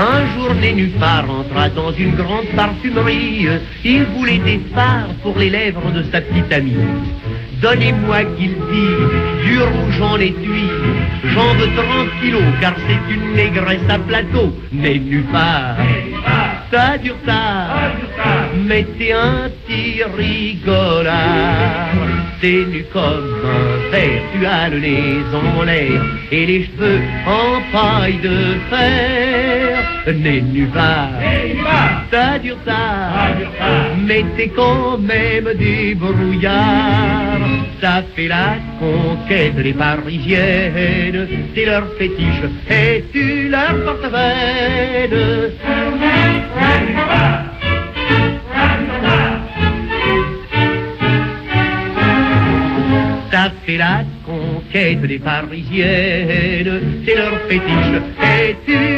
Un jour, Nénuphar entra dans une grande parfumerie. Il voulait des fards pour les lèvres de sa petite amie. Donnez-moi, qu'il dit, du rouge en étui. J'en veux 30 kilos, car c'est une négresse à plateau. Nénuphar, t'as du retard, mais t'es un petit rigolard. T'es nu comme un ver, tu as le nez en l'air et les cheveux en paille de fer. Nénuphar, t'as du retard, mais t'es quand même débrouillard. T'as fait la conquête des Parisiennes, t'es leur fétiche et tu leur portes veine. T'as fait la conquête des Parisiennes, c'est leur fétiche et tu